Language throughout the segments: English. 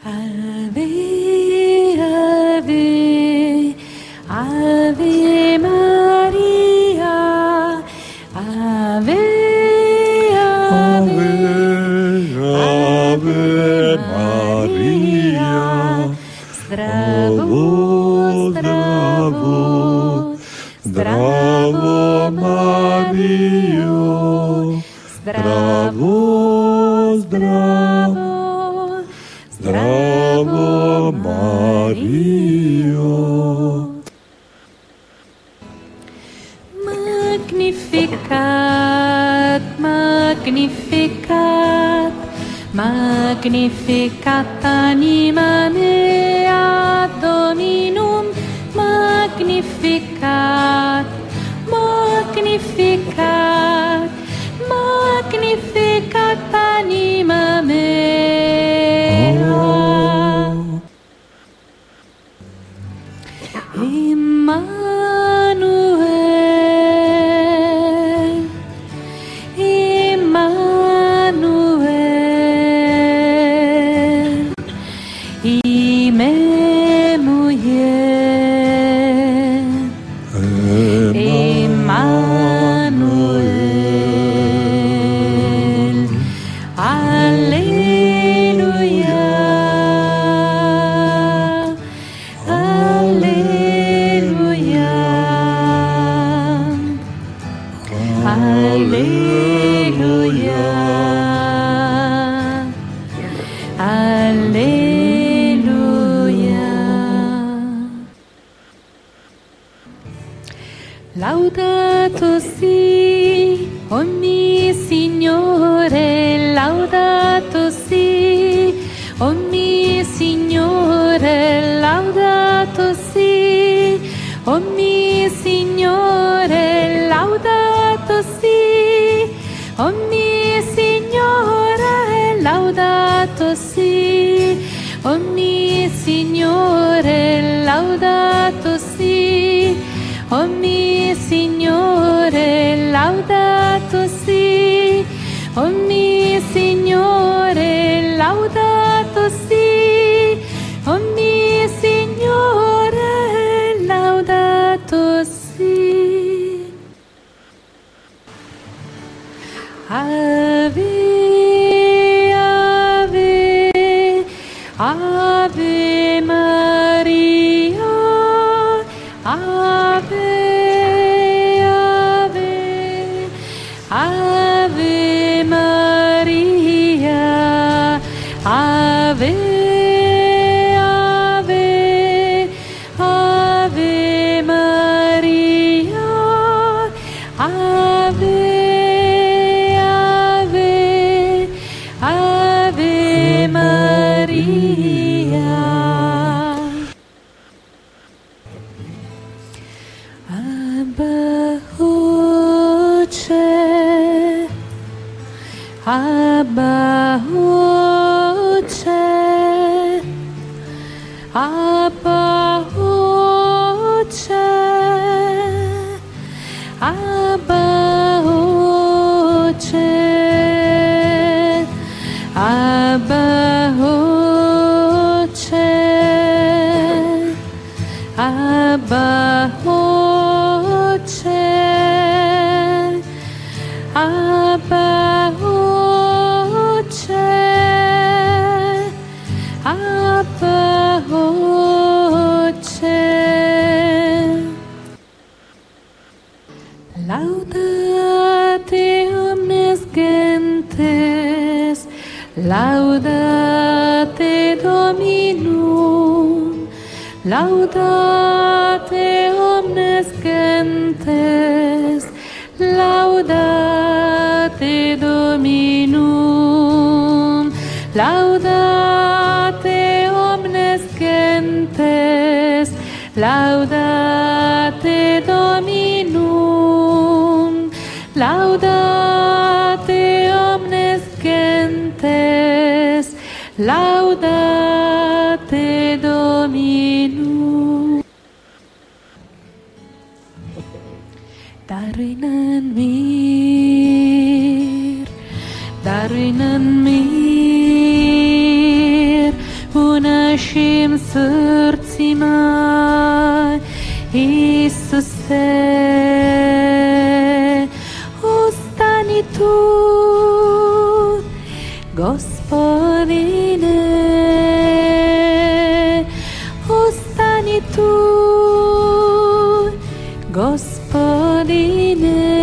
Ave, Ave, Ave Maria, Ave, Ave, Ave Maria, Zdravo, zdravo, zdravo Mario, zdravo, zdravo, zdravo Mario. Magnificat, magnificat, magnificat anima mea Dominum, magnificat, magnificat, magnificat anima mea. Emmanuel, Emmanuel, Imemuye, Emmanuel, Alleluia, Alleluia, Alleluia, Alleluia. Laudato si, ogni Signore, laudato si, ogni Signore, laudato si, ogni Signore, laudato si, ogni Signore, laudato si, ogni Signore, laudato si, ogni Signore, laudato si, ogni Signore, laudato si, ogni Signore, laudato si. Ave, Ave, Ave Maria, Ave, Ave, Ave Maria, Ave, Ave, Ave Maria, Ave, Ave, Ave Maria. Abba Oce, Abba Oce, Abba Oce, Abba Oce, Abba Oce, Abba Oce, Abba Oce, Abba Oce. Laudate omnes gentes, laudate Dominum, laudate omnes gentes, laudate Dominum, laudate omnes gentes, laudate Dominum, laudate omnes gentes, laudate Dominum. Darinan mir, darinan mir, un svim srcima, Isuse, ostani tu, Gospodine, ostani tu, Gospodine,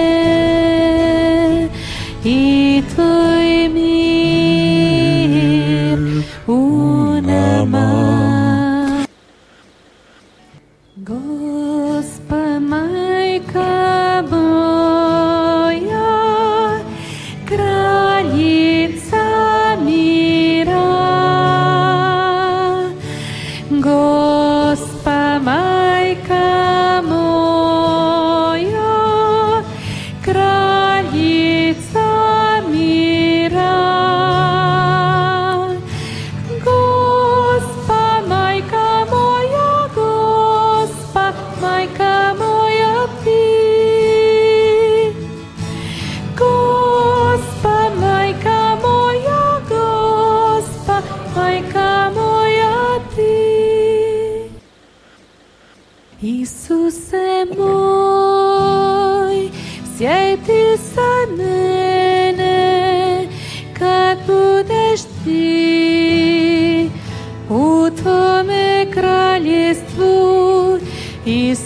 i tvoj mir u nama. Gospa majka moja, kraljica mira, Gospa majka moja, kraljica mira, Gospa majka moja, Gospa majka moja ti, Gospa majka moja, Gospa majka moja ti. Isuse moj, sjeti se mene kad budeš ti u tvome kraljestvu. Isuse